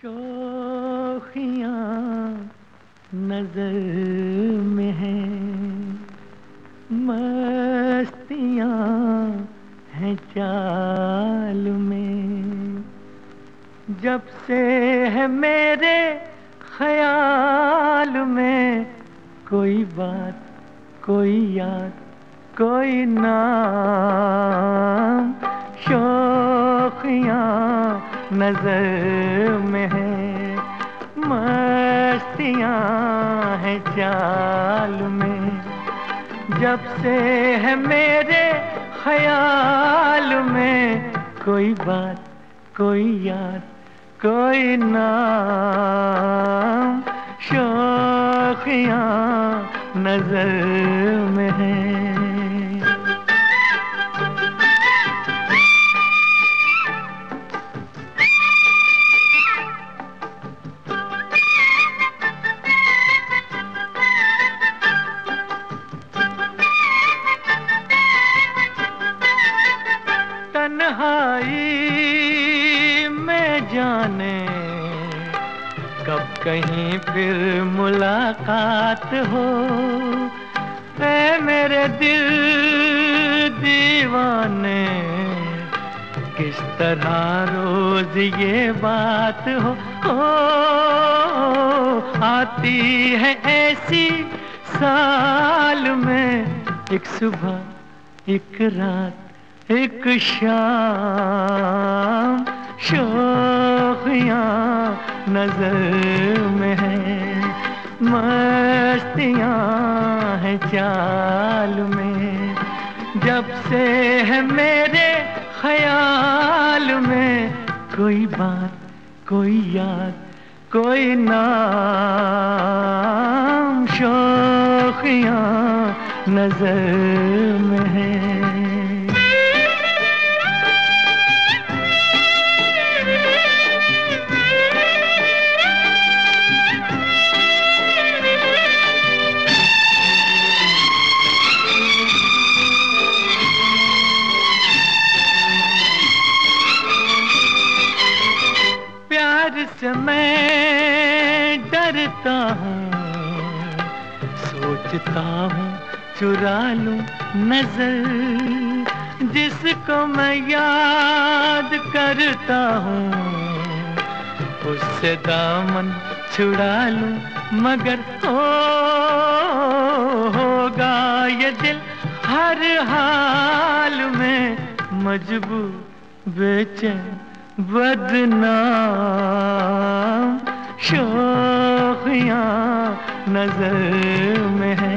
शोखियाँ नजर में हैं, मस्तियाँ हैं चाल में। जब से है मेरे ख्याल में कोई बात, कोई याद, कोई नाम, शोखियाँ नजर में है, मस्तियाँ हैं चाल में। जब से है मेरे ख्याल में कोई बात, कोई याद, कोई नाम, शोखियाँ नजर में है। तन्हाई में जाने कब कहीं फिर मुलाकात हो, ऐ मेरे दिल दीवाने, किस तरह रोज ये बात हो। आती है ऐसी साल में एक सुबह, एक रात, एक शाम, शोखियाँ नजर में है, मस्तियाँ हैं चाल में। जब से है मेरे ख्याल में कोई बात, कोई याद, कोई नाम, शोखियाँ नजर में है। प्यार से मैं डरता हूँ, सोचता हूँ चुरा लूं नजर, जिसको मैं याद करता हूँ उससे दामन छुड़ा लूं, मगर होगा ये दिल हर हाल में मजबूर, बेचैन, बदनाम, शोखियाँ नजर में है,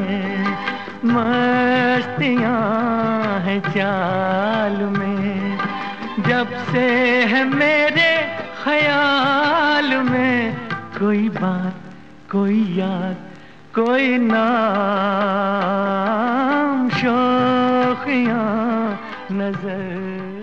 मस्तियाँ हैं चाल में। जब से है मेरे ख्याल में कोई बात, कोई याद, कोई नाम, शोखियाँ नजर